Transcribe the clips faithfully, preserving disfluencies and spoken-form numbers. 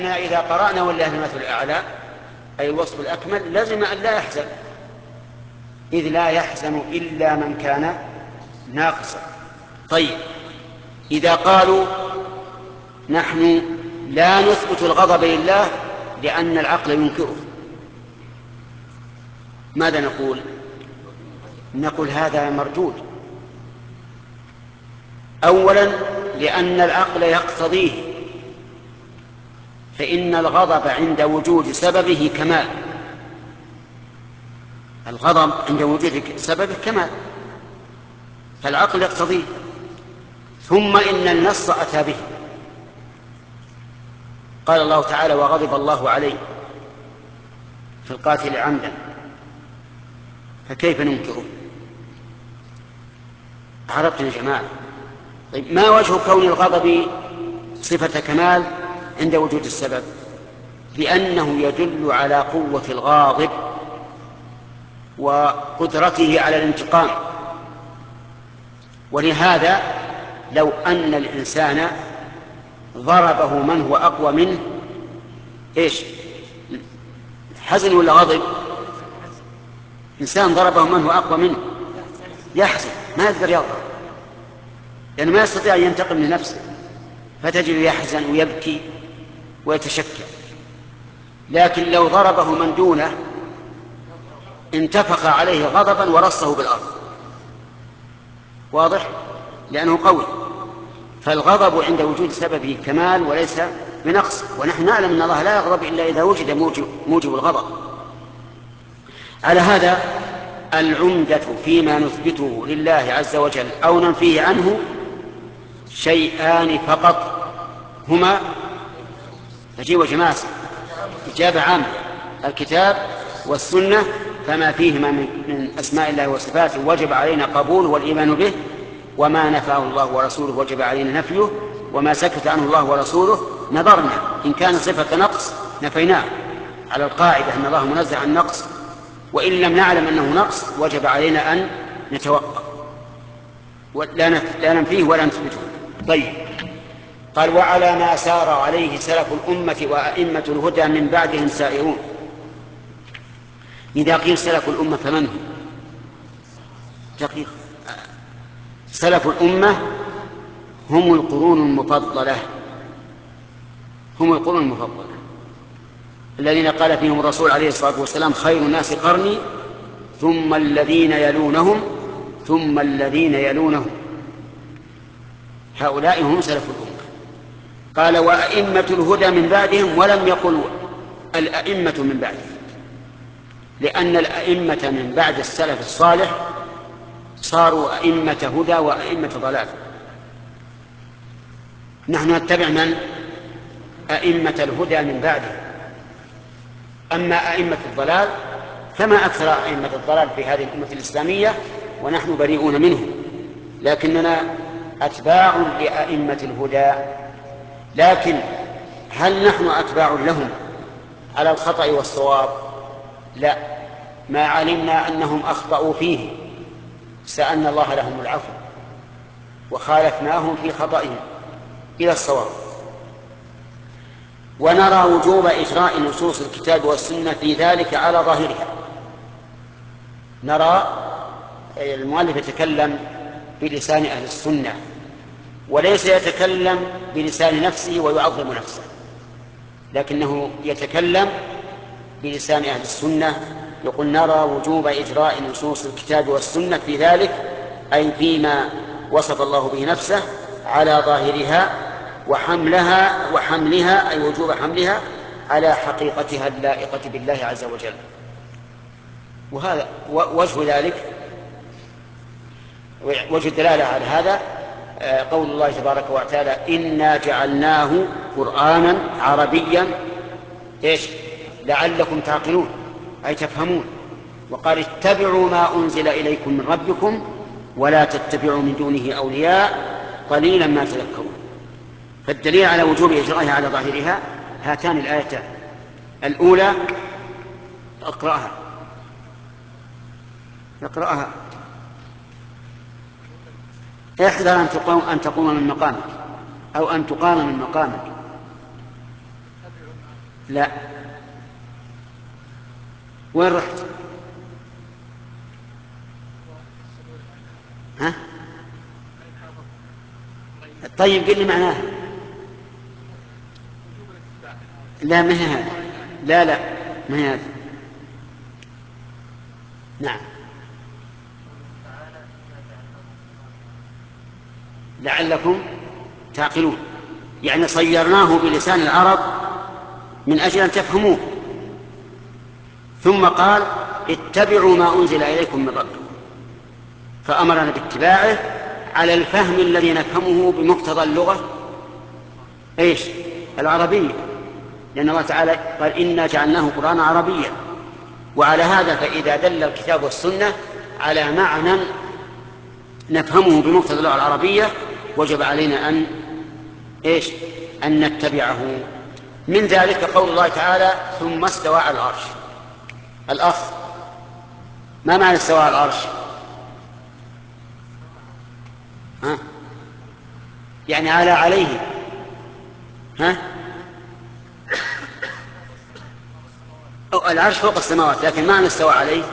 إذا قرأنا ولله المثل الأعلى أي الوصف الأكمل لازم أن لا يحزن، إذ لا يحزن إلا من كان ناقصا. طيب، إذا قالوا نحن لا نثبت الغضب لله لأن العقل ينكره، ماذا نقول؟ نقول هذا مردود. أولا لأن العقل يقتضيه، فإن الغضب عند وجود سببه كمال، الغضب عند وجود سببه كمال، فالعقل يقتضيه. ثم إن النص أتى به، قال الله تعالى وغضب الله عليه في القاتل عمدا، فكيف ننكره؟ عرفتم يا جماعة؟ طيب، ما وجه كون الغضب صفة كمال عند وجود السبب؟ لأنه يدل على قوة الغاضب وقدرته على الانتقام. ولهذا لو أن الإنسان ضربه من هو أقوى منه إيش؟ حزن ولا غضب؟ إنسان ضربه من هو أقوى منه يحزن، ما يقدر يغضب لأنه ما يستطيع أن ينتقم لنفسه، فتجد يحزن ويبكي ويتشكى. لكن لو ضربه من دونه انتفخ عليه غضبا ورصه بالأرض، واضح؟ لأنه قوي. فالغضب عند وجود سببه كمال وليس بنقص، ونحن نعلم أن الله لا يغضب إلا إذا وجد موجب, موجب الغضب. على هذا العمدة فيما نثبته لله عز وجل أو ننفيه عنه شيئان فقط، هما أجيب جماعة إجابة عامة: الكتاب والسنة، فما فيهما من أسماء الله وصفاته وجب علينا قبوله والإيمان به، وما نفاه الله ورسوله وجب علينا نفيه، وما سكت عنه الله ورسوله نظرنا إن كان صفة نقص نفيناه على القاعدة أن الله منزه عن نقص، وإن لم نعلم أنه نقص وجب علينا أن نتوقف لا ننفيه ولا نثبته. طيب، قال وعلى ما سار عليه سلف الأمة وأئمة الهدى من بعدهم سائرون. إذا قيل سلف الأمة فمن هم؟ دقيق. سلف الأمة هم القرون المفضلة، هم القرون المفضلة الذين قال فيهم الرسول عليه الصلاة والسلام خير الناس قرني ثم الذين يلونهم ثم الذين يلونهم، هؤلاء هم سلف الأمة. قال وأئمة الهدى من بعدهم، ولم يقل الأئمة من بعدهم، لأن الأئمة من بعد السلف الصالح صاروا أئمة هدى وأئمة ضلال. نحن نتبع من؟ أئمة الهدى من بعدهم. أما أئمة الضلال فما أكثر أئمة الضلال في هذه الأمة الإسلامية، ونحن بريئون منهم، لكننا أتباع لأئمة الهدى. لكن هل نحن أتباع لهم على الخطأ والصواب؟ لا، ما علمنا أنهم أخطأوا فيه سألنا الله لهم العفو وخالفناهم في خطئهم إلى الصواب. ونرى وجوب إجراء نصوص الكتاب والسنة في ذلك على ظاهرها. نرى، المؤلف يتكلم بلسان أهل السنة وليس يتكلم بلسان نفسه ويعظم نفسه، لكنه يتكلم بلسان أهل السنة. يقول نرى وجوب إجراء نصوص الكتاب والسنة في ذلك، أي فيما وصف الله به نفسه، على ظاهرها وحملها وحملها أي وجوب حملها على حقيقتها اللائقة بالله عز وجل. وهذا وجه ذلك، وجه الدلالة على هذا قول الله تبارك وتعالى إنا جعلناه قرآنا عربيا إيش لعلكم تعقلون أي تفهمون. وقال اتبعوا ما أنزل إليكم من ربكم ولا تتبعوا من دونه أولياء قليلا ما تذكرون. فالدليل على وجوب إجرائها على ظاهرها هاتان الآيتان. الأولى اقرأها اقرأها احذر أن تقوم, أن تقوم من مقامك أو أن تقام من مقامك. لا. وين رحت؟ ها؟ طيب قل لي معناها. لا ما هي هذا. لا لا ما هي هذا. نعم. لعلكم تعقلون، يعني صيرناه بلسان العرب من أجل أن تفهموه. ثم قال اتبعوا ما أنزل إليكم من ربكم، فأمرنا باتباعه على الفهم الذي نفهمه بمقتضى اللغة ايش؟ العربية، لأن الله تعالى قال إنا جعلناه قرآنا عربيا. وعلى هذا فإذا دل الكتاب والسنة على معنى نفهمه بمقتضى اللغة العربية وجب علينا أن ايش؟ أن نتبعه. من ذلك قول الله تعالى ثم استوى على العرش. الأخ، ما معنى استوى على العرش؟ ها؟ يعني على عليه. ها؟ العرش فوق السماوات، لكن معنى استوى عليه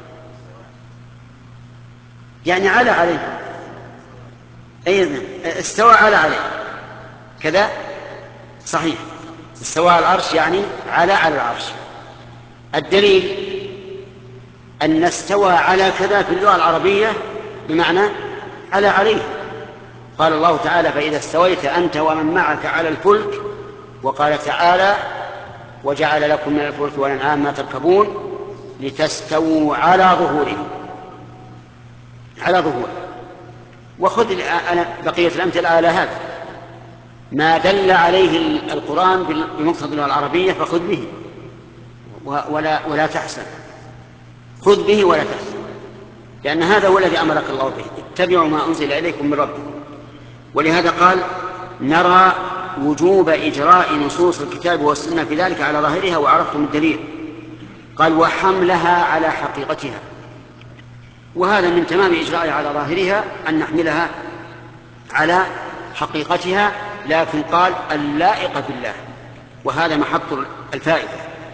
يعني على عليه. أيضا استوى على عليه كذا صحيح. استوى على العرش يعني على على العرش. الدليل أن استوى على كذا في اللغة العربية بمعنى على عليه. قال الله تعالى فإذا استويت أنت ومن معك على الفلك، وقال تعالى وجعل لكم من الفلك والأنعام ما تركبون لتستووا على ظهوره على ظهوره. وخذ بقية الأمثلة على هذا، ما دل عليه القرآن بمقتضى اللغة العربية فخذ به ولا, ولا تحسن. خذ به ولا تحسن، لأن هذا هو الذي أمرك الله به، اتبعوا ما أنزل إليكم من ربكم. ولهذا قال نرى وجوب إجراء نصوص الكتاب والسنة في ذلك على ظاهرها وعرفتم الدليل. قال وحملها على حقيقتها، وهذا من تمام إجراءها على ظاهرها أن نحملها على حقيقتها، لكن قال اللائقة بالله، وهذا محط الفائدة.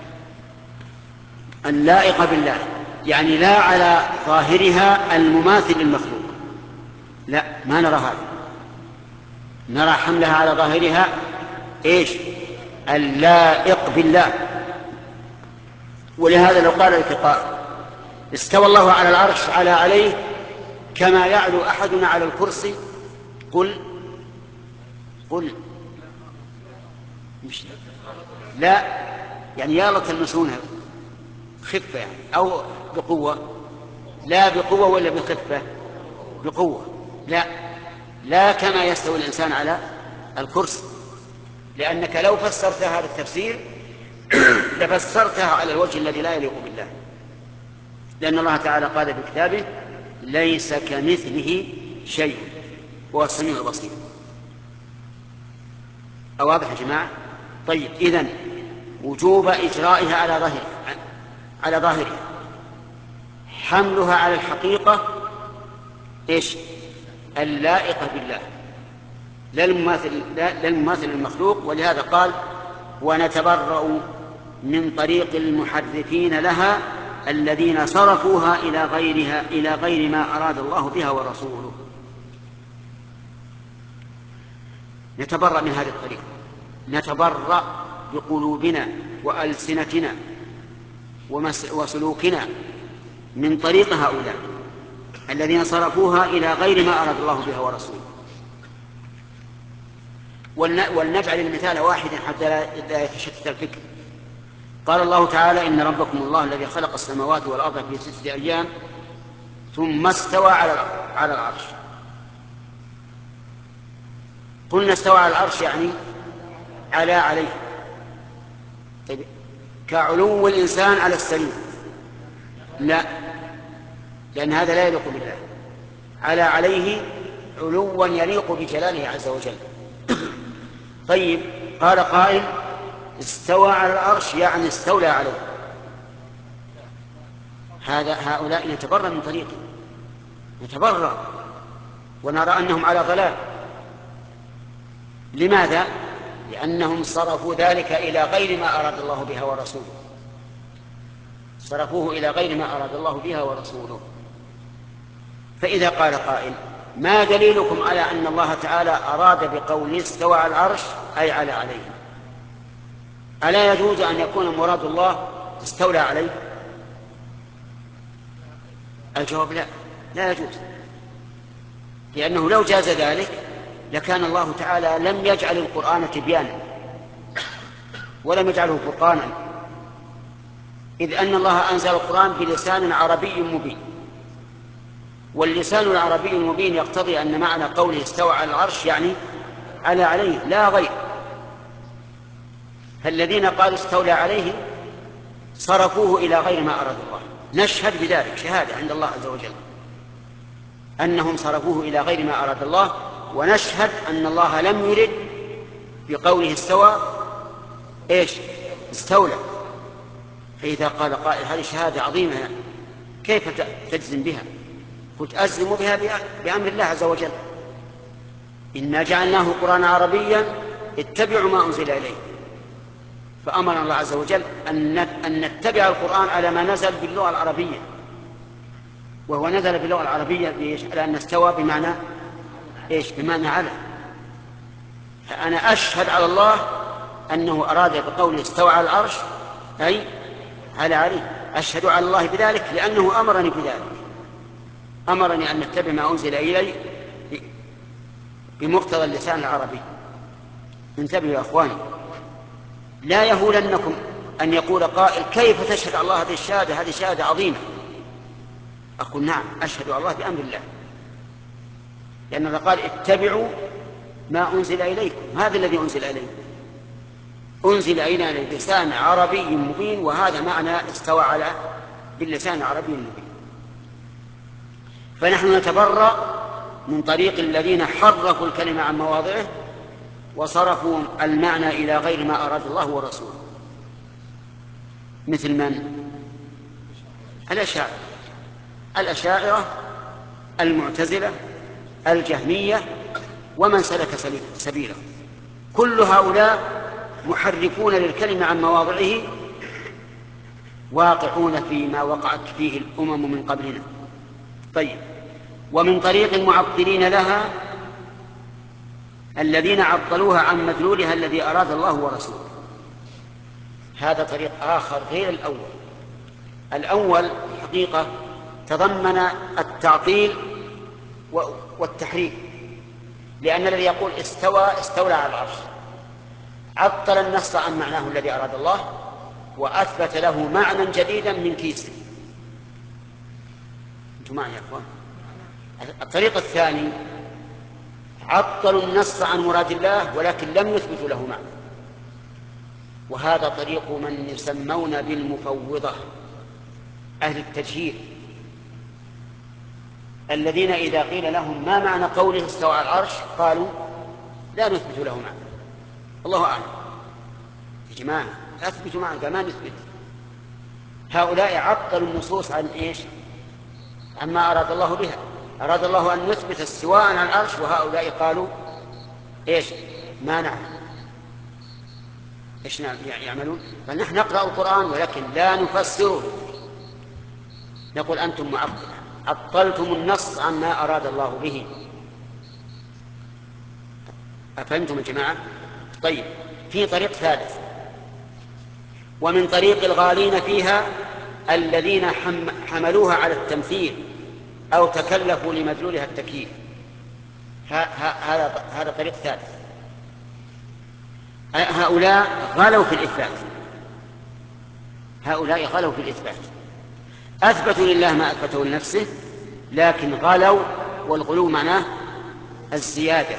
اللائقة بالله يعني لا على ظاهرها المماثل للمخلوق، لا، ما نرى هذا. نرى حملها على ظاهرها ايش؟ اللائق بالله. ولهذا لو قال الفقهاء استوى الله على العرش على عليه كما يعلو أحدنا على الكرسي، قل قل مش لا، يعني يا تلمسونها خفة يعني أو بقوة. لا بقوة ولا بخفة؟ بقوة. لا لا كما يستوي الإنسان على الكرسي، لأنك لو فسرت هذا التفسير لفسرتها على الوجه الذي لا يليق بالله، لأن الله تعالى قال في كتابه ليس كمثله شيء هو السميع البصير. أواضح يا جماعة؟ طيب، إذن وجوب إجرائها على ظاهر على ظاهرها، حملها على الحقيقة إيش؟ اللائقة بالله، لا المماثل لا المماثل للمخلوق. ولهذا قال ونتبرأ من طريق المحرفين لها الذين صرفوها إلى غيرها إلى غير ما أراد الله بها ورسوله. نتبرأ من هذه الطريقة، نتبرأ بقلوبنا وألسنتنا وسلوكنا من طريق هؤلاء الذين صرفوها إلى غير ما أراد الله بها ورسوله. ولنجعل المثال واحدا حتى لا يتشتت الفكر. قال الله تعالى إن ربكم الله الذي خلق السماوات والأرض في ستة أيام ثم استوى على العرش. قلنا استوى على العرش يعني على عليه، طيب كعلو الإنسان على السرير؟ لا، لأن هذا لا يليق بالله. على عليه علوا يليق بجلاله عز وجل. طيب قال قائل استوى على العرش يعني استولى عليه. هذا هؤلاء نتبرأ من طريقه، نتبرأ ونرى أنهم على ضلال. لماذا؟ لأنهم صرفوا ذلك إلى غير ما أراد الله بها ورسوله، صرفوه إلى غير ما أراد الله بها ورسوله. فإذا قال قائل: ما دليلكم على أن الله تعالى أراد بقوله استوى على العرش أي على عليه؟ ألا يجوز أن يكون مراد الله استولى عليه؟ الجواب لا، لا يجوز، لأنه لو جاز ذلك لكان الله تعالى لم يجعل القرآن تبيانا ولم يجعله فرقانا، إذ أن الله أنزل القرآن بلسان عربي مبين، واللسان العربي المبين يقتضي أن معنى قوله استوى على العرش يعني على عليه لا غير. فالذين قالوا استولى عليه صرفوه إلى غير ما أراد الله، نشهد بذلك شهادة عند الله عز وجل أنهم صرفوه إلى غير ما أراد الله، ونشهد أن الله لم يرد بقوله استوى إيش؟ استولى. فإذا قال قائل هذه شهادة عظيمة كيف تجزم بها؟ قلت أجزم بها بأمر الله عز وجل: إنا جعلناه قرآنا عربيا اتبعوا ما أنزل إليه. فأمر الله عز وجل أن نتبع القرآن على ما نزل باللغة العربية، وهو نزل باللغة العربية على أن استوى بمعنى إيش؟ بمعنى على. فأنا أشهد على الله أنه أراد بقوله استوى على العرش أي على عليه، أشهد على الله بذلك لأنه أمرني بذلك، أمرني أن نتبع ما أنزل إلي بمقتضى اللسان العربي. انتبهوا يا أخواني، لا يهولنكم أن يقول قائل كيف تشهد على الله هذه الشهادة؟ هذه شهادة عظيمة. أقول نعم، أشهد على الله بأمر الله، لأن الله قال اتبعوا ما أنزل إليكم، هذا الذي أنزل إليكم أنزل إلينا بلسان عربي مبين، وهذا معنى استوى على باللسان العربي المبين. فنحن نتبرأ من طريق الذين حرفوا الكلمة عن مواضعه وصرفوا المعنى إلى غير ما أراد الله ورسوله، مثل من؟ الأشاعرة الأشاعرة المعتزلة الجهمية ومن سلك سبيله، كل هؤلاء محرفون للكلمة عن مواضعه، واقعون فيما وقعت فيه الأمم من قبلنا. طيب، ومن طريق المعطلين لها الذين عطلوها عن مدلولها الذي أراد الله ورسوله. هذا طريق آخر غير الأول. الأول حقيقة تضمن التعطيل والتحريف، لأن الذي يقول استوى استولى على العرش عطل النص عن معناه الذي أراد الله وأثبت له معنى جديدا من كيسه. أنتم معي يا أخوان؟ الطريق الثاني عطلوا النص عن مراد الله ولكن لم يثبتوا له معنى، وهذا طريق من يسمون بالمفوضة، أهل التجهيل، الذين إذا قيل لهم ما معنى قوله استوى على العرش قالوا لا نثبت له معنى، الله أعلم. يا جماعة أثبتوا معنى، قال ما نثبت. هؤلاء عطلوا النصوص عن إيش؟ عما أراد الله بها. أراد الله أن نثبت استواء على العرش، وهؤلاء قالوا إيش؟ ما نعلم. إيش يعملون؟ فنحن نقرأ القرآن ولكن لا نفسره، نقول أنتم معطلة، عطلتم النص عما أراد الله به. أفهمتم يا جماعة؟ طيب، في طريق ثالث، ومن طريق الغالين فيها الذين حملوها على التمثيل أو تكلفوا لمدلولها التكييف. هذا هذا طريق ثالث. هؤلاء غلوا في الإثبات، هؤلاء غلوا في الإثبات، أثبتوا لله ما أثبته لنفسه لكن غلوا، والغلو معناه الزيادة،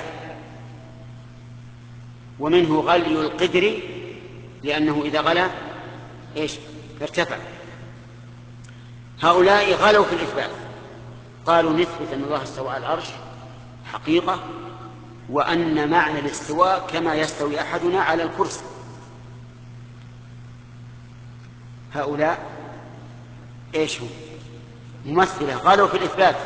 ومنه غلي القدر لأنه إذا غلا إيش؟ ارتفع. هؤلاء غلوا في الإثبات، قالوا نثبت أن الله استوى على العرش حقيقة، وأن معنى الاستواء كما يستوي أحدنا على الكرسي. هؤلاء إيش هم؟ ممثلة، غلوا في الإثبات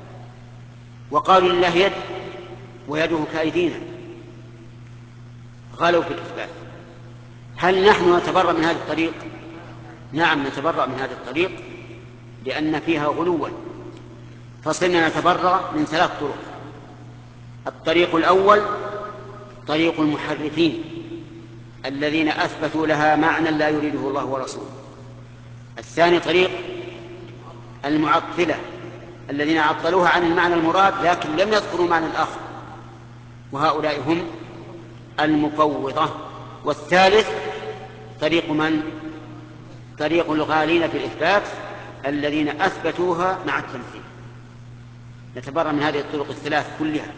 وقالوا لله يد ويده كأيدينا، غلوا في الإثبات. هل نحن نتبرأ من هذا الطريق؟ نعم نتبرأ من هذا الطريق لأن فيها غلوا، فصرنا نتبرأ من ثلاث طرق. الطريق الأول طريق المحرفين الذين أثبتوا لها معنى لا يريده الله ورسوله. الثاني طريق المعطلة الذين عطلوها عن المعنى المراد لكن لم يذكروا معنى آخر، وهؤلاء هم المفوضة. والثالث طريق من؟ طريق الغالين في الإثبات الذين أثبتوها مع التمثيل. نتبرأ من هذه الطرق الثلاث كلها.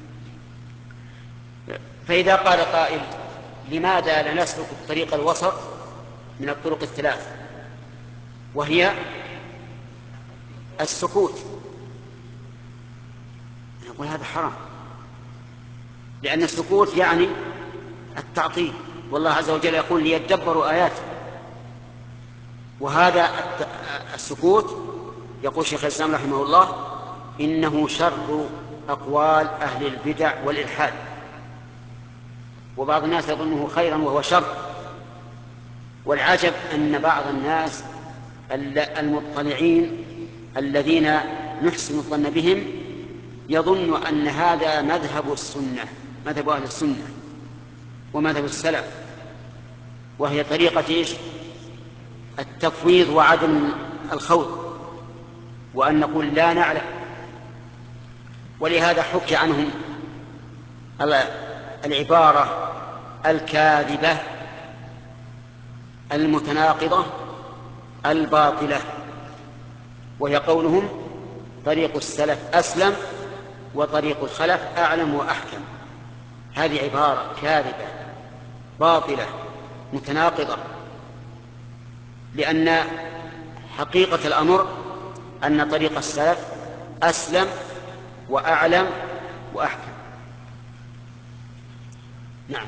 فإذا قال قائل لماذا لا نسلك الطريق الوسط من الطرق الثلاث وهي السكوت، نقول هذا حرام، لأن السكوت يعني التعطيل، والله عز وجل يقول ليدبروا آياته. وهذا السكوت يقول شيخ الإسلام رحمه الله إنه شر أقوال أهل البدع والإلحاد، وبعض الناس يظنه خيرا وهو شر. والعجب أن بعض الناس المطلعين الذين نحسن الظن بهم يظن أن هذا مذهب السنة، مذهب أهل السنة ومذهب السلف، وهي طريقة إيش؟ التفويض وعدم الخوض، وأن نقول لا نعلم. ولهذا حكي عنهم العبارة الكاذبة المتناقضة الباطلة، وهي قولهم طريق السلف أسلم وطريق الخلف أعلم وأحكم. هذه عبارة كاذبة باطلة متناقضة، لأن حقيقة الأمر أن طريق السلف أسلم وأعلم وأحكم. نعم.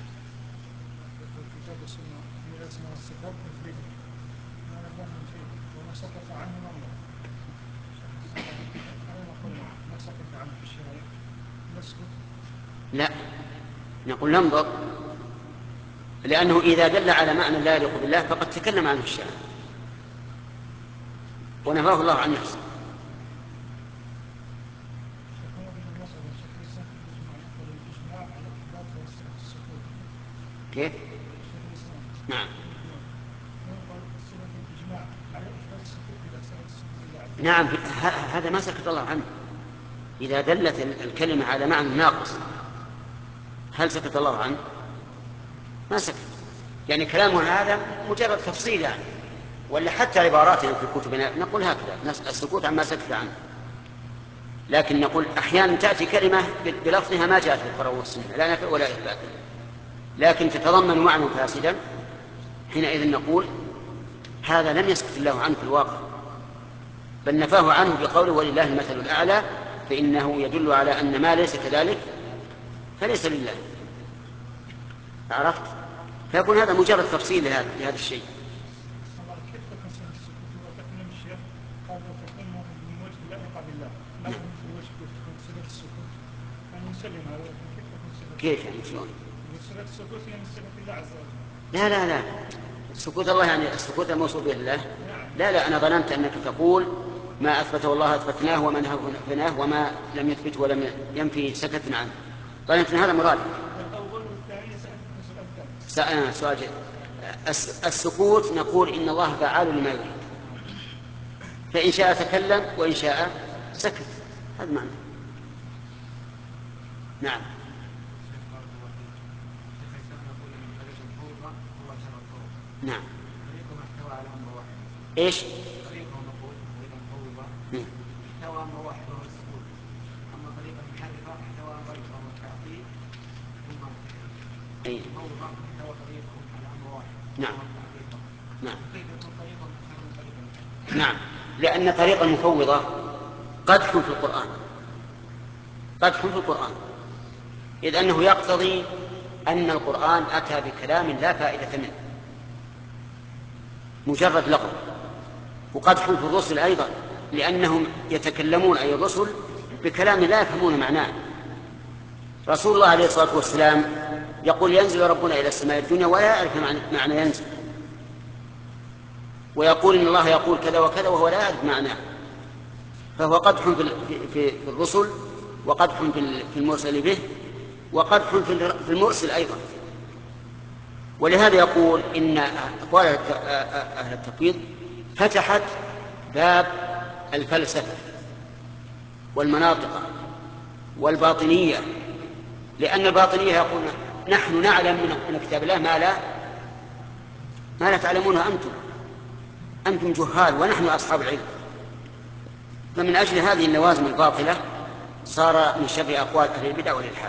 لا، نقول ننظر، لأنه إذا دل على معنى لا يليق بالله فقد تكلم عنه الشارع ونفاه الله عن نفسه. كيف؟ نعم نعم هذا ما سكت الله عنه. إذا دلت الكلمة على معنى ناقص هل سكت الله عنه؟ ما سكت، يعني كلامه هذا مجرد تفصيل يعني. ولا حتى عباراتنا في كتبنا نقول هكذا السكوت عما سكت عنه، لكن نقول أحيانا تأتي كلمة بلفظها ما جاءت في القرآن والسنة لا نفي ولا إثبات، لكن تتضمن معنى فاسدا، حينئذ نقول هذا لم يسكت الله عنه في الواقع، بل نفاه عنه بقوله ولله المثل الأعلى، فإنه يدل على أن ما ليس كذلك فليس لله. عرفت؟ فيكون هذا مجرد تفصيل لهذا, لهذا الشيء. كيف يعني شلون؟ لا لا لا سكوت الله يعني السكوت الموصول به الله. لا لا أنا ظننت أنك تقول ما أثبته الله أثبتناه وما نفيناه وما لم يثبت ولم ينفي سكتنا عنه. ظننت أن هذا مراد. سؤال جيد. السكوت نقول إن الله فعال لما يريد، فإن شاء تكلم وإن شاء سكت، هذا معنى. نعم. نعم. ايش؟ أي. نعم. نعم. نعم، لأن طريق المفوضة قدح في القرآن، قدح في القرآن، إذ أنه يقتضي أن القرآن أتى بكلام لا فائدة منه، مجرد لغو. وقدح في الرسل أيضا، لأنهم يتكلمون أي الرسل بكلام لا يفهمون معناه. رسول الله عليه الصلاة والسلام يقول ينزل ربنا إلى السماء الدنيا ولا يعرف معنى ينزل، ويقول إن الله يقول كذا وكذا وهو لا يعرف معناه، فهو قدح في الرسل، وقدح في المرسل به، وقدح في المرسل أيضا. ولهذا يقول إن أقوال أهل التفويض فتحت باب الفلسفة والمناطق والباطنية، لأن الباطنية يقول نحن نعلم من كتاب الله ما لا ما لا تعلمونه أنتم أنتم جهال ونحن أصحاب العلم. فمن أجل هذه اللوازم الباطلة صار من شر أقوال أهل البدع والإلحاد.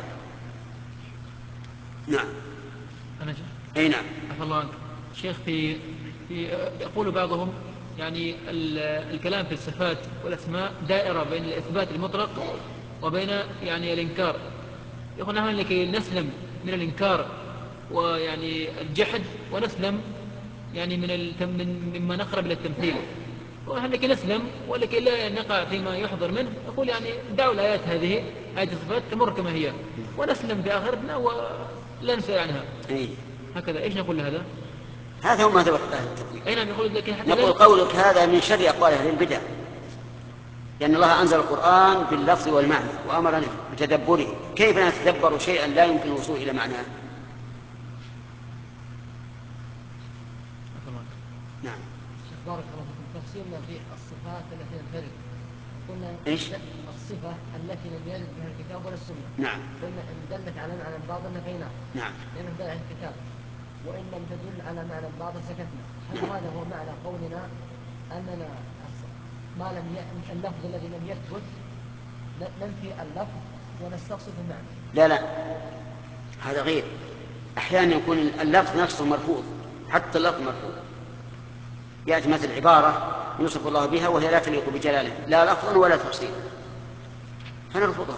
نعم. أنا أي نعم. عفى الله عنك شيخ. في في يقول بعضهم يعني الكلام في الصفات والأسماء دائرة بين الإثبات المطلق وبين يعني الإنكار. يقول نحن لكي نسلم من الإنكار ويعني الجحد ونسلم يعني من من مما نقرب إلى التمثيل، ونحن لكي نسلم ولكي لا نقع فيما يحضر منه يقول يعني دعوا الآيات هذه آيات الصفات تمر كما هي ونسلم في آخرتنا ولا نسأل عنها. إيه؟ هكذا ايش نقول لهذا؟ هذا هو مذهب اهل التفويض. اي نعم. يقول لك نقول قولك هذا من شر اقوال اهل البدع، لان الله انزل القران باللفظ والمعنى وامرنا بتدبره، كيف نتدبر شيئا لا يمكن الوصول الى معناه؟ نعم. بارك الله فيكم. تفسيرنا في الصفات التي ننفرد قلنا ايش؟ الصفه التي لم يرد بها الكتاب ولا السنه. نعم. قلنا ان دلت على معنى بعض نفيناه. نعم. لانه دل على الكتاب، وان لم تدل على معنى بعض سكتنا. هل هذا هو معنى قولنا اننا ما لم ي... اللفظ الذي لم يثبت ننفي اللفظ ونستصف المعنى؟ لا لا، هذا غير. احيانا يكون اللفظ نفسه مرفوض، حتى اللفظ مرفوض، ياتي مثل عباره يوصف الله بها وهي لا تليق بجلاله لا لفظا ولا تفصيلا فنرفضها.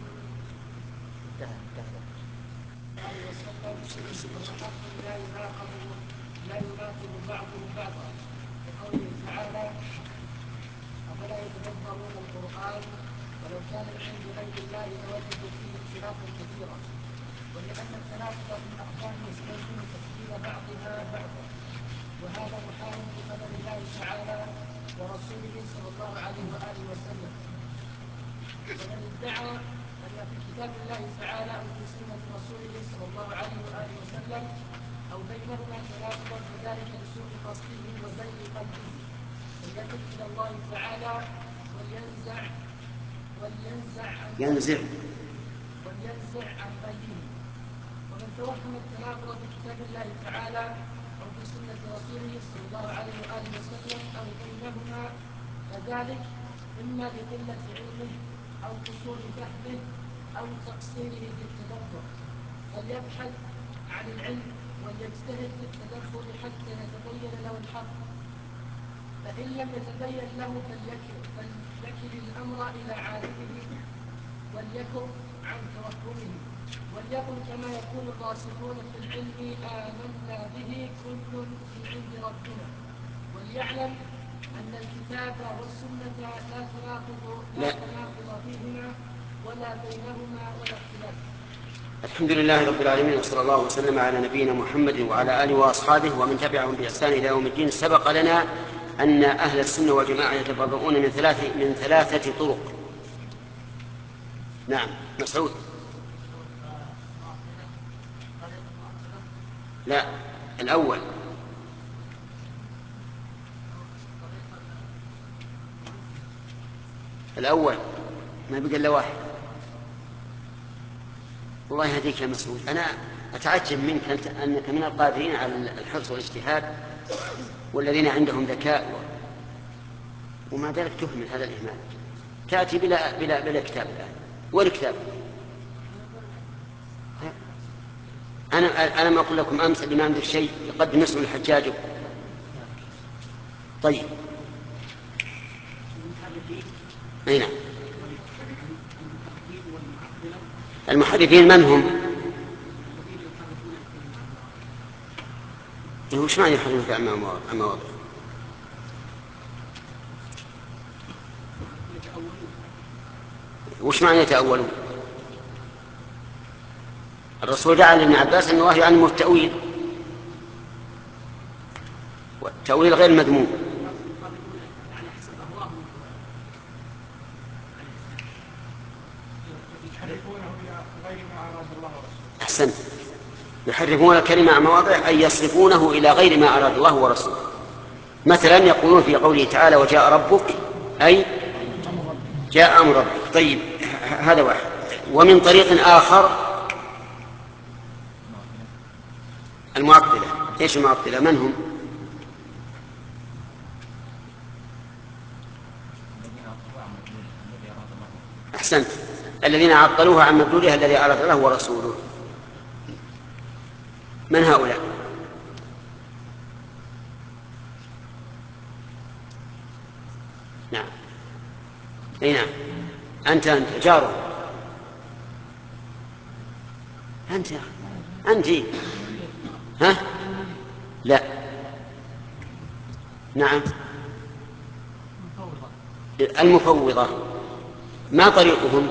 لا يناقض بعضه بعضا لقوله تعالى أفلا يتدبرون القرآن ولو كان من عند غير الله لوجدوا فيه اختلافا كثيرا، ولأن التناقض في الأحكام يستلزم تفسير بعضها بعضا، وهذا محال بقدر الله تعالى ورسوله صلى الله عليه وآله وسلم. ومن ادعى أن في كتاب الله تعالى أو في سنة رسوله صلى الله عليه وآله وسلم أو بينهما تناقضا فذلك لسوء قصده وزيغ قلبه، فليتب إلى الله تعالى ولينزع ولينزع عن ينزع ولينزع عن قلبه. ومن توهم التناقض في كتاب الله تعالى أو في سنة رسوله صلى الله عليه وآله وسلم أو بينهما فذلك إما لقلة علمه أو قصور فهمه أو تقصيره في التدبر، فليبحث عن العلم وليجتهد في التدبر حتى يتبين له الحق، فإن لم يتبين له فليكل الأمر إلى عالمه وليكف عن توهمه، وليكن كما يقول الراسخون في العلم آمنا به كل من عند ربنا، وليعلم أن الكتاب والسنة لا تناقض لا تناقض فيهما ولا بينهما ولا اختلاف. الحمد لله رب العالمين، وصلى الله وسلم على نبينا محمد وعلى آله وأصحابه ومن تبعهم بإحسان إلى يوم الدين. سبق لنا أن أهل السنة والجماعة يتبرؤون من ثلاث من ثلاثة طرق. نعم. مسعود. لا، الأول. الأول ما بقى إلا واحد. الله يهديك يا مسعود، أنا أتعجب منك أنك من القادرين على الحرص والاجتهاد والذين عندهم ذكاء وما ذلك تهمل هذا الإهمال، تأتي بلا بلا بلا كتاب الآن. وين كتاب؟ أنا أنا ما أقول لكم أمس اللي ما عنده شيء يقدم اسمه الحجاج. طيب. أي نعم. المحرفين من هم؟ وش معنى يحرفون في المواضع؟ وش معنى يتأولون؟ الرسول جعل ابن عباس أن الله يعلمه التأويل، والتأويل غير مذموم. أحسنت، يحرفون الكلمة عن مواضعه أي يصرفونه إلى غير ما أراد الله ورسوله. مثلا يقولون في قوله تعالى وجاء ربك أي جاء أمر ربك. طيب هذا واحد. ومن طريق آخر المعطلة. إيش المعطلة؟ من هم؟ أحسنت، الذين عطلوها عن مدلولها الذي أراد الله ورسوله. من هؤلاء؟ نعم، أي نعم، أنت أنت جاره، أنت أنت ها؟ لا، نعم، المفوضة. ما طريقهم؟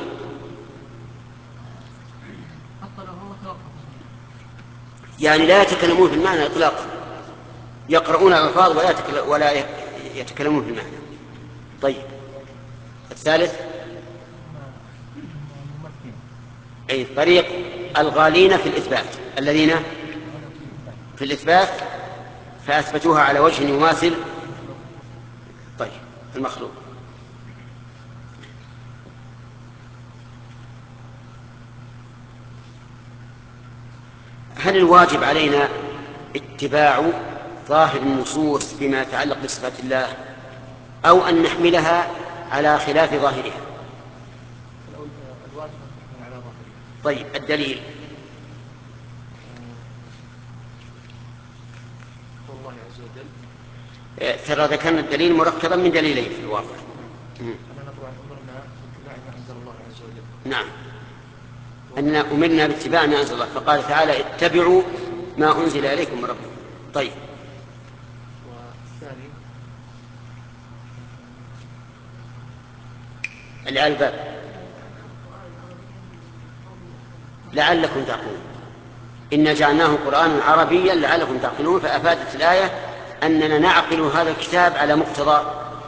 يعني لا يتكلمون في المعنى إطلاقا، يقرؤون الألفاظ ولا ولا يتكلمون في المعنى. طيب الثالث أي طريق الغالين في الإثبات، الذين في الإثبات فأثبتوها على وجه يماثل طيب المخلوق. هل الواجب علينا اتباع ظاهر النصوص فيما يتعلق بصفات الله أو أن نحملها على خلاف ظاهرها؟ طيب الدليل؟ الله عز وجل ترى ذكرنا الدليل مركبا من دليلين في الواقع. أننا طبعا أمرنا باتباع ما أنزل الله عز وجل. نعم، أننا أمرنا باتباع ما أنزل الله، فقال تعالى اتبعوا ما أنزل إليكم من ربكم. طيب والثاني اللي على الباب لعلكم تعقلون، إنا جعلناه قرآنا عربيا لعلكم تعقلون. فأفادت الآية أننا نعقل هذا الكتاب على مقتضى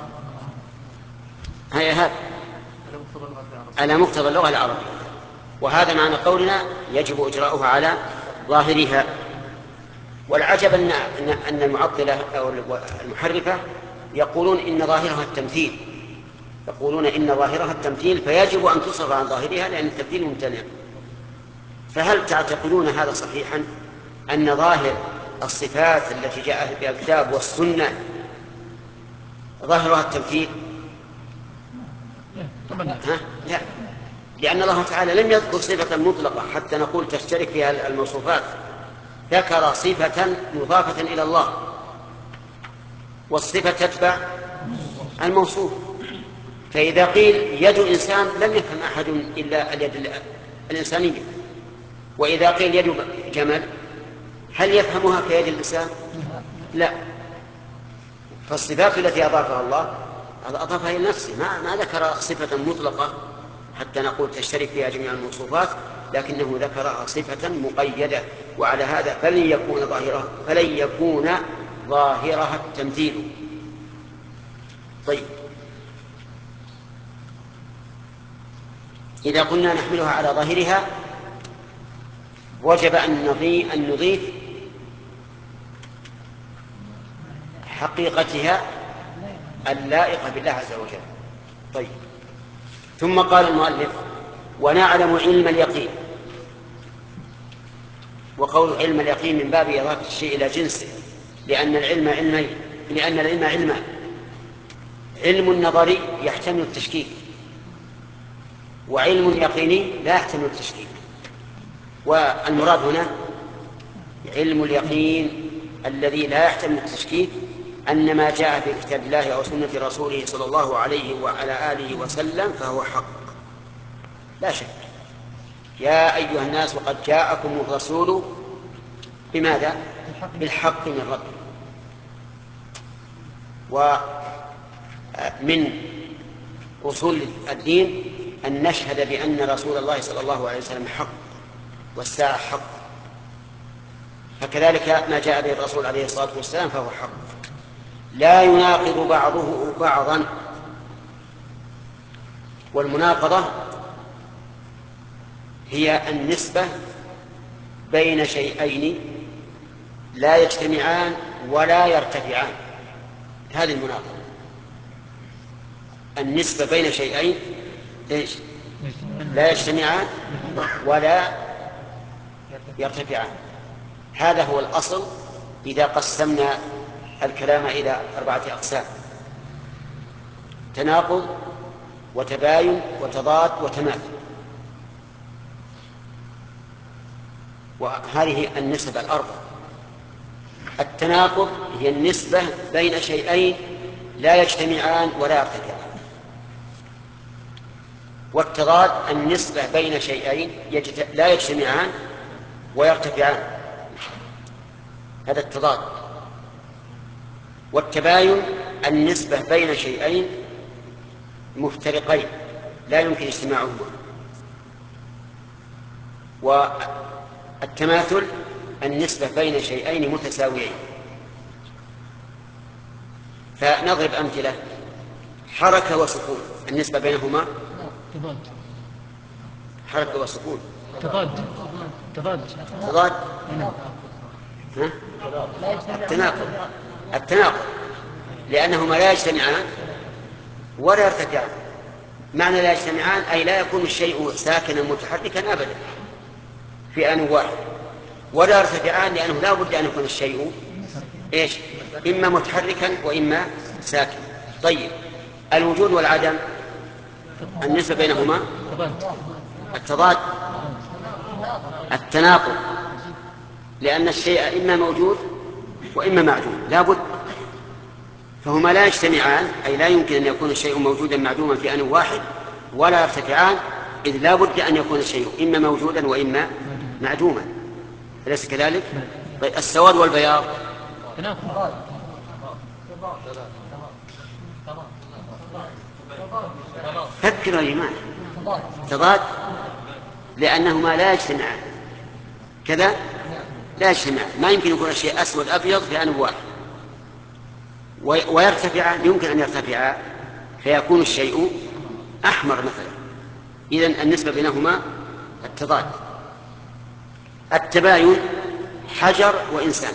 هي هذا على مقتضى اللغة العربية، وهذا معنى قولنا يجب إجراؤها على ظاهرها. والعجب أن أن المعطلة أو المحرفة يقولون إن ظاهرها التمثيل، يقولون إن ظاهرها التمثيل فيجب أن تصرف عن ظاهرها لأن التمثيل ممتنع. فهل تعتقدون هذا صحيحا أن ظاهر الصفات التي جاء بها الكتاب والسنة ظاهرها التمثيل؟ ها؟ لا، لأن الله تعالى لم يذكر صفة مطلقة حتى نقول تشترك فيها الموصوفات، ذكر صفة مضافة إلى الله، والصفة تتبع الموصوف. فإذا قيل يد إنسان لم يفهم أحد إلا اليد الإنسانية، وإذا قيل يد جمل هل يفهمها كيد الإنسان؟ لا. فالصفات التي أضافها الله أضافها إلى نفسه، ما, ما ذكر صفة مطلقة حتى نقول تشترك فيها جميع الموصوفات، لكنه ذكرها صفة مقيدة. وعلى هذا فلن يكون ظاهرها فلن يكون ظاهرها التمثيل. طيب إذا قلنا نحملها على ظاهرها وجب أن نضيف, أن نضيف حقيقتها اللائقة بالله عز وجل. طيب ثم قال المؤلف ونعلم علم اليقين. وقول علم اليقين من باب إضافة الشيء إلى جنسه، لأن العلم علمين، لأن العلم علمان: علم نظري يحتمل التشكيك، وعلم يقيني لا يحتمل التشكيك. والمراد هنا علم اليقين الذي لا يحتمل التشكيك أن ما جاء في كتاب الله أو سنة رسوله صلى الله عليه وعلى آله وسلم فهو حق لا شك. يا أيها الناس وقد جاءكم الرسول بماذا؟ بالحق من ربكم. ومن أصول الدين أن نشهد بأن رسول الله صلى الله عليه وسلم حق، والساعة حق، فكذلك ما جاء به الرسول عليه الصلاة والسلام فهو حق، لا يناقض بعضه بعضا. والمناقضة هي النسبة بين شيئين لا يجتمعان ولا يرتفعان، هذه المناقضة. النسبة بين شيئين إيش؟ لا يجتمعان ولا يرتفعان، هذا هو الأصل إذا قسمنا الكلام إلى أربعة أقسام: تناقض وتباين وتضاد وتماثل. وهذه النسب الأربع. التناقض هي النسبة بين شيئين لا يجتمعان ولا يرتفعان. والتضاد النسبة بين شيئين يجت... لا يجتمعان ويرتفعان، هذا التضاد. والتباين النسبة بين شيئين مفترقين لا يمكن اجتماعهما. والتماثل النسبة بين شيئين متساويين. فنضرب أمثلة: حركة وسكون، النسبة بينهما تضاد. حركة وسكون تضاد تضاد تضاد. ها؟ التناقض التناقض لأنهما لا يجتمعان ولا يرتفعان. معنى لا يجتمعان أي لا يكون الشيء ساكنا متحركا أبدا في آن واحد، ولا يرتفعان لأنه لا بد أن يكون الشيء إيش؟ إما متحركا وإما ساكنا. طيب، الوجود والعدم النسبة بينهما التضاد التناقض، لأن الشيء إما موجود وإما معدوم لا بد، فهما لا يجتمعان أي لا يمكن أن يكون الشيء موجودا معدوما في آن واحد، ولا يرتفعان إذ لا بد أن يكون الشيء إما موجودا وإما معدوما. أليس كذلك؟ طيب، السواد والبياض فكروا يا جماعة، تضاد لأنهما لا يجتمعان كذا، لا يجتمعان. ما يمكن يكون الشيء أسود أبيض في آن واحد، ويرتفعان يمكن أن يرتفعا فيكون الشيء أحمر مثلا. إذن النسبة بينهما التضاد. التباين حجر وإنسان،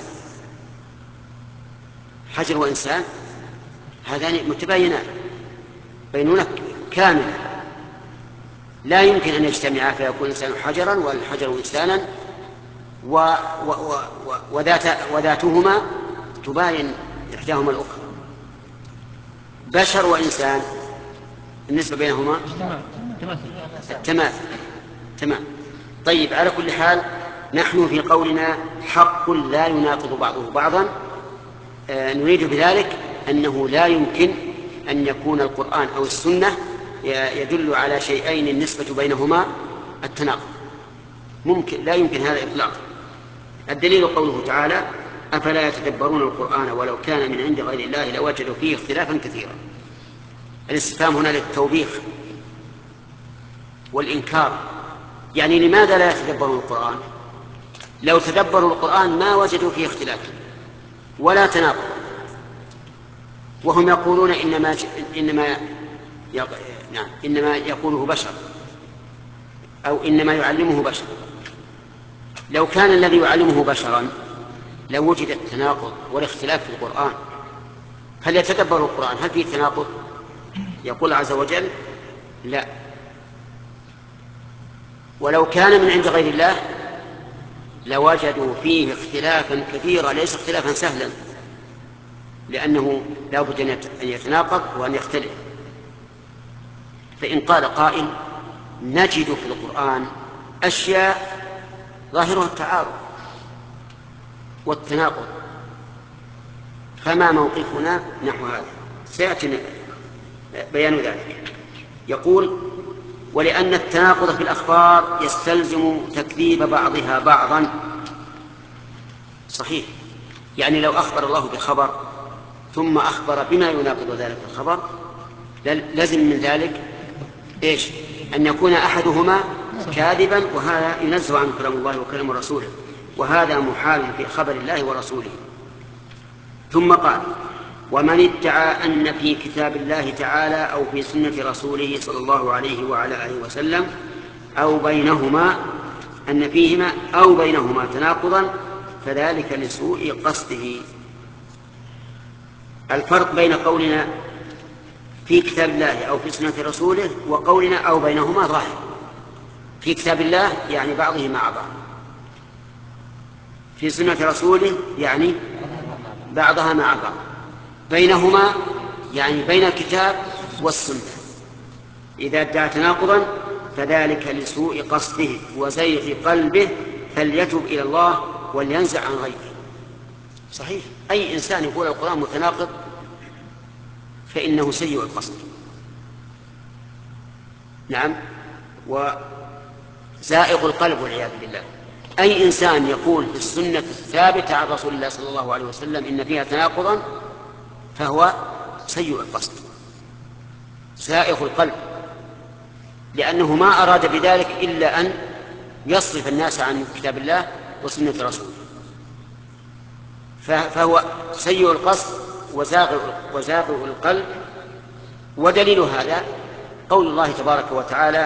حجر وإنسان هذان متباينان بينونة كاملة، لا يمكن أن يجتمعا فيكون الإنسان حجرا والحجر إنسانا، و و و وذات وذاتهما تباين إحداهما الأخرى. بشر وإنسان النسبة بينهما التماثل. تمام. طيب، على كل حال نحن في قولنا حق لا يناقض بعضه بعضا، آه نريد بذلك أنه لا يمكن أن يكون القرآن أو السنة يدل على شيئين النسبة بينهما التناقض، ممكن لا يمكن هذا إطلاقا. الدليل قوله تعالى: أفلا يتدبرون القرآن ولو كان من عند غير الله لوجدوا فيه اختلافا كثيرا. الاستفهام هنا للتوبيخ والإنكار، يعني لماذا لا يتدبرون القرآن؟ لو تدبروا القرآن ما وجدوا فيه اختلافا ولا تناقض، وهم يقولون إنما إنما يق... نعم إنما يقوله بشر أو إنما يعلمه بشر. لو كان الذي يعلمه بشرا لوجد التناقض والاختلاف في القرآن. هل يتدبر القرآن؟ هل فيه تناقض؟ يقول عز وجل: لا. ولو كان من عند غير الله لوجدوا فيه اختلافا كثيرا، ليس اختلافا سهلا، لأنه لا بد أن يتناقض وأن يختلف. فإن قال قائل: نجد في القرآن أشياء ظاهرها التعارض والتناقض، فما موقفنا نحو هذا؟ سيأتي بيان ذلك. يقول: ولأن التناقض في الأخبار يستلزم تكذيب بعضها بعضا. صحيح، يعني لو أخبر الله بخبر ثم أخبر بما يناقض ذلك الخبر لازم من ذلك إيش؟ أن يكون أحدهما كاذبا، وهذا ينزه عن كلام الله وكلام رسوله، وهذا محال في خبر الله ورسوله. ثم قال: ومن ادعى أن في كتاب الله تعالى أو في سنة رسوله صلى الله عليه وعلى آله وسلم أو بينهما أن فيهما أو بينهما تناقضا فذلك لسوء قصده. الفرق بين قولنا في كتاب الله أو في سنة رسوله وقولنا أو بينهما ظاهر. في كتاب الله يعني بعضه مع بعض، في سنة رسوله يعني بعضها مع بعض، بينهما يعني بين الكتاب والسنة. إذا ادعى تناقضا فذلك لسوء قصده وزيغ قلبه فليتب إلى الله ولينزع عن غيره. صحيح، أي إنسان يقول القرآن متناقض فإنه سيء القصد. نعم، وزائغ القلب والعياذ بالله. أي إنسان يقول في السنة الثابتة عن رسول الله صلى الله عليه وسلم إن فيها تناقضا فهو سيء القصد زائغ القلب، لأنه ما أراد بذلك إلا أن يصرف الناس عن كتاب الله وسنة رسوله، فهو سيء القصد وزاغ القلب. ودليل هذا قول الله تبارك وتعالى: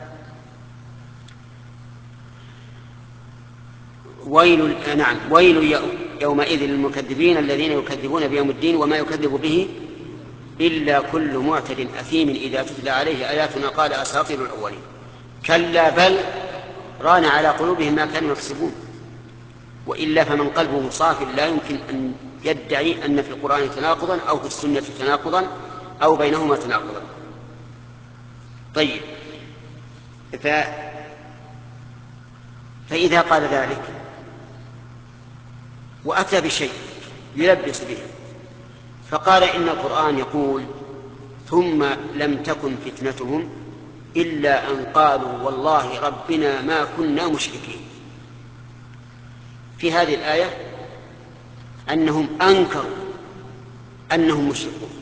ويل نعم ويل يومئذ للمكذبين الذين يكذبون بيوم الدين وما يكذب به إلا كل معتد أثيم إذا تتلى عليه آياتنا قال أساطير الأولين. كلا بل ران على قلوبهم ما كانوا يكسبون. وإلا فمن قلبه صاف لا يمكن أن يدعي أن في القرآن تناقضا أو في السنة تناقضا أو بينهما تناقضا. طيب، ف... فإذا قال ذلك وأتى بشيء يلبس به فقال إن القرآن يقول: ثم لم تكن فتنتهم إلا أن قالوا والله ربنا ما كنا مشركين. في هذه الآية أنهم أنكروا أنهم مشركون،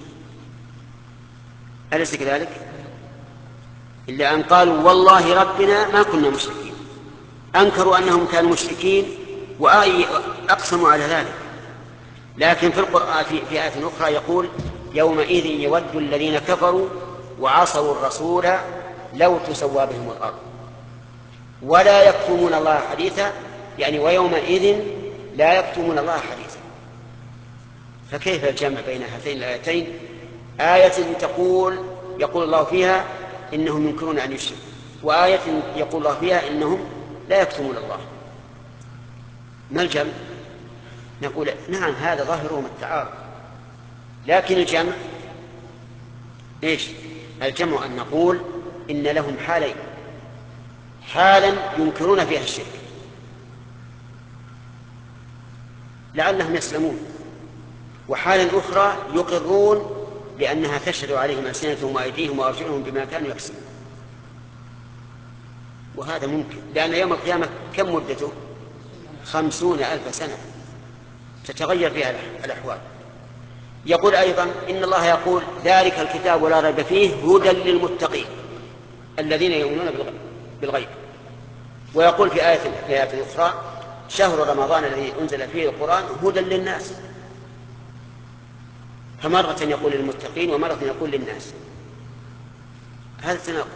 أليس كذلك؟ إلا أن قالوا والله ربنا ما كنا مشركين، أنكروا أنهم كانوا مشركين وأقسموا على ذلك. لكن في القرآن في آية أخرى يقول: يومئذ يود الذين كفروا وعصوا الرسول لو تسوى بهم الأرض ولا يكتمون الله حديثا، يعني ويومئذ لا يكتمون الله حديثا. فكيف الجمع بين هاتين الآيتين؟ آية تقول يقول الله فيها إنهم ينكرون أن يشركوا، وآية يقول الله فيها إنهم لا يكتمون الله. ما الجمع؟ نقول نعم هذا ظاهرهم التعارض، لكن الجمع إيش؟ الجمع أن نقول إن لهم حالين: حالا ينكرون فيها الشرك لعلهم يسلمون، وحالا أخرى يقرون لأنها تشهد عليهم ألسنتهم وأيديهم وأرجلهم بما كانوا يكسبون. وهذا ممكن، لأن يوم القيامة كم مدته؟ خمسون ألف سنة تتغير فيها الأحوال. يقول أيضا إن الله يقول: ذلك الكتاب لا ريب فيه هدى للمتقين الذين يؤمنون بالغيب. ويقول في آية في آية أخرى: شهر رمضان الذي أنزل فيه القرآن هدى للناس. فمرة يقول للمتقين ومرة يقول للناس. هذا تناقض.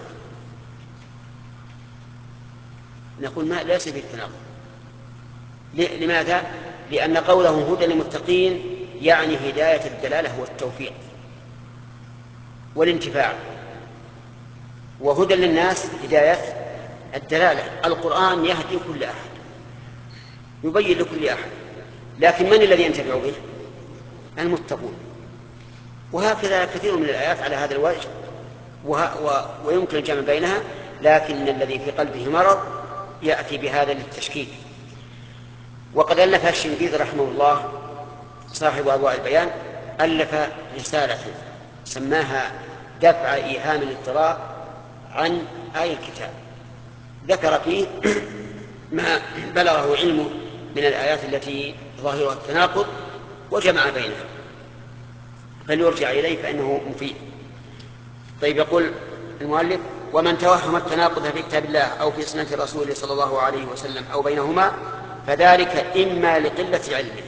نقول ما ليس فيه تناقض. لماذا؟ لأن قوله هدى للمتقين يعني هداية الدلالة والتوفيق والانتفاع، وهدى للناس هداية الدلالة. القرآن يهدي كل أحد، يبين لكل أحد، لكن من الذي ينتفع به؟ المتقون. وهكذا كثير من الآيات على هذا الوجه، ويمكن الجمع بينها، لكن الذي في قلبه مرض يأتي بهذا للتشكيك. وقد ألف الشنقيطي رحمه الله صاحب أضواء البيان ألف رسالة سماها دفع إيهام الاضطراب عن آي الكتاب، ذكر فيه ما بلغه علمه من الآيات التي ظاهرها التناقض وجمع بينها، فليرجع إليه فإنه مفيد. طيب، يقول المؤلف: ومن توهم التناقض في كتاب الله أو في سنة رسوله صلى الله عليه وسلم أو بينهما فذلك إما لقلة علمه،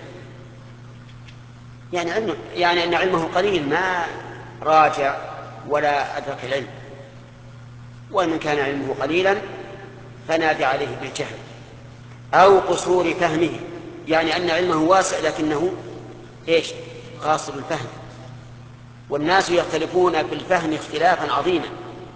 يعني, علم يعني أن علمه قليل ما راجع ولا أدرك العلم، ومن كان علمه قليلا فنادى عليه بالجهل، أو قصور فهمه، يعني أن علمه واسع لكنه إيش؟ قاصر الفهم. والناس يختلفون في الفهم اختلافا عظيما،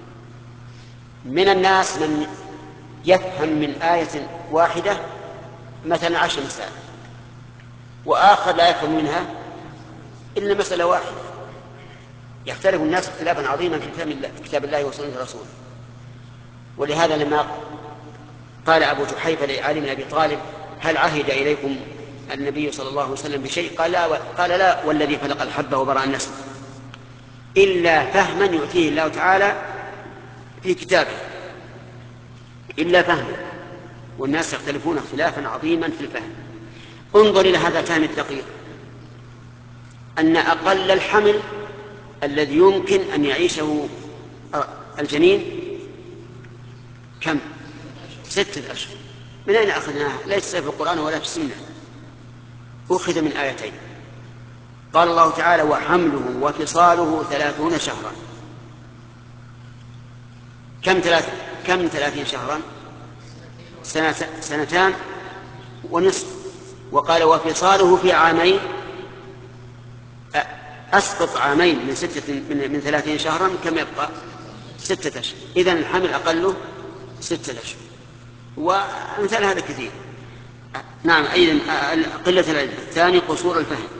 من الناس من يفهم من آية واحدة مثلا عشر مسائل، وآخر لا يفهم منها إلا مسألة واحدة. يختلف الناس اختلافا عظيما في فهم كتاب الله وسنة رسوله. ولهذا لما قال أبو جحيفة لعلي بن أبي طالب هل عهد إليكم النبي صلى الله عليه وسلم بشيء؟ قال لا, قال لا والذي فلق الحبة وبرأ النسل، إلا فهما يؤتيه الله تعالى في كتابه، إلا فهما. والناس يختلفون اختلافا عظيما في الفهم. انظر إلى هذا الفهم الدقيق، أن أقل الحمل الذي يمكن أن يعيشه الجنين كم؟ ستة أشهر. من أين أخذناها؟ ليس في القرآن ولا في السنة، أخذ من آيتين. قال الله تعالى وحمله وفصاله ثلاثون شهرا. كم ثلاث كم ثلاثين شهرا؟ سنة سنتان ونصف. وقال وفصاله في عامين، أسقط عامين من ستة من, من ثلاثين شهرا كم يبقى؟ ستة أشهر. إذن الحمل أقله ستة أشهر، وأمثال هذا كثير. نعم. أيضا قلة العلم. الثاني قصور الفهم.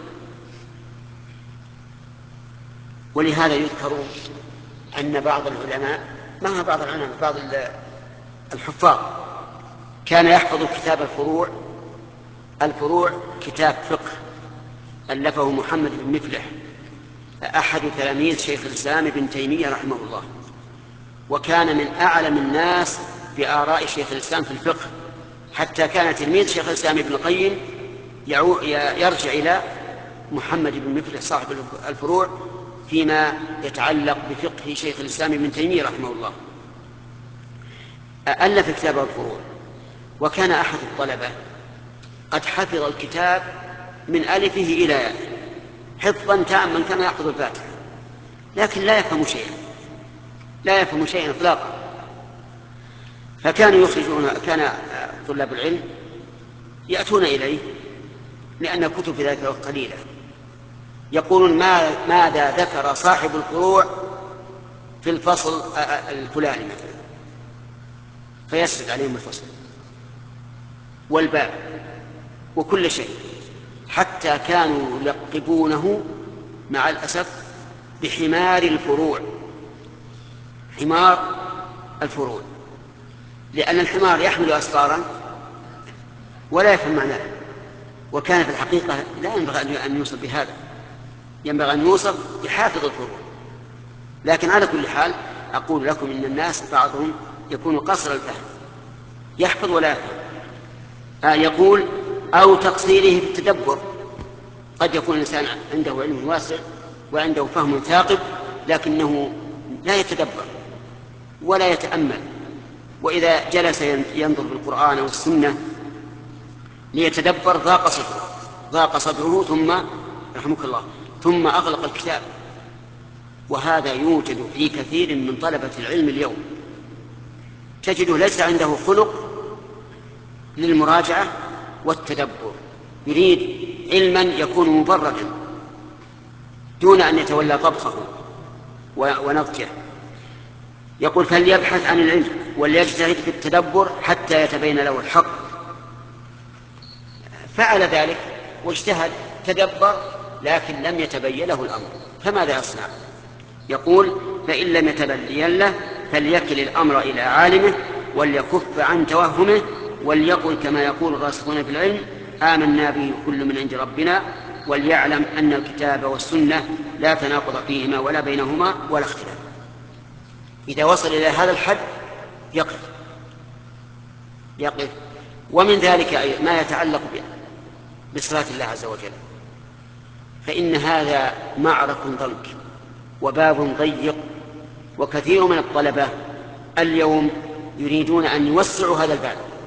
ولهذا يذكر أن بعض العلماء، ما هو بعض العلماء، بعض الحفاظ كان يحفظ كتاب الفروع. الفروع كتاب فقه ألفه محمد بن مفلح أحد تلاميذ شيخ الإسلام ابن تيمية رحمه الله، وكان من أعلم الناس بآراء شيخ الإسلام في الفقه، حتى كان تلميذ شيخ الإسلام ابن القيم يرجع إلى محمد بن مفلح صاحب الفروع فيما يتعلق بفقه شيخ الإسلام ابن تيمية رحمه الله. ألف كتابه الفروع، وكان أحد الطلبة قد حفظ الكتاب من ألفه إلى ياء حفظا تاما كما يحفظ الفاتحة، لكن لا يفهم شيئا، لا يفهم شيئا إطلاقا. فكانوا يخرجون، كان طلاب العلم يأتون إليه لأن الكتب في ذلك الوقت قليلة، يقولون ما ماذا ذكر صاحب الفروع في الفصل الفلاني مثلا، فيسرد عليهم الفصل والباب وكل شيء، حتى كانوا يلقبونه مع الأسف بحمار الفروع، حمار الفروع، لأن الحمار يحمل أسفارا ولا يفهم معناه. وكان في الحقيقة لا ينبغي أن يوصف بهذا، ينبغي أن يوصف بحافظ الفروع. لكن على كل حال أقول لكم إن الناس بعضهم يكون قصر الفهم، يحفظ ولا يفهم. آه يقول أو تقصيره في التدبر. قد يكون الإنسان عنده علم واسع وعنده فهم ثاقب، لكنه لا يتدبر ولا يتأمل، وإذا جلس ينظر بالقرآن والسنة ليتدبر ضاق صدره ضاق صدره ثم رحمك الله ثم أغلق الكتاب. وهذا يوجد في كثير من طلبة العلم اليوم، تجده ليس عنده خلق للمراجعة والتدبر، يريد علما يكون مبردا دون أن يتولى طبخه ونضجه. يقول فليبحث عن العلم وليجتهد في التدبر حتى يتبين له الحق. فعل ذلك واجتهد تدبر لكن لم يتبين له الأمر، فماذا يصنع؟ يقول فإن لم يتبين له فليكل الأمر إلى عالمه وليكف عن توهمه وليقل كما يقول الراسخون في العلم آمنا به كل من عند ربنا، وليعلم أن الكتاب والسنة لا تناقض فيهما ولا بينهما ولا اختلاف. إذا وصل إلى هذا الحد يقف يقف ومن ذلك ما يتعلق بصفات الله عز وجل، فإن هذا معرك ضنك وباب ضيق، وكثير من الطلبة اليوم يريدون أن يوسعوا هذا الباب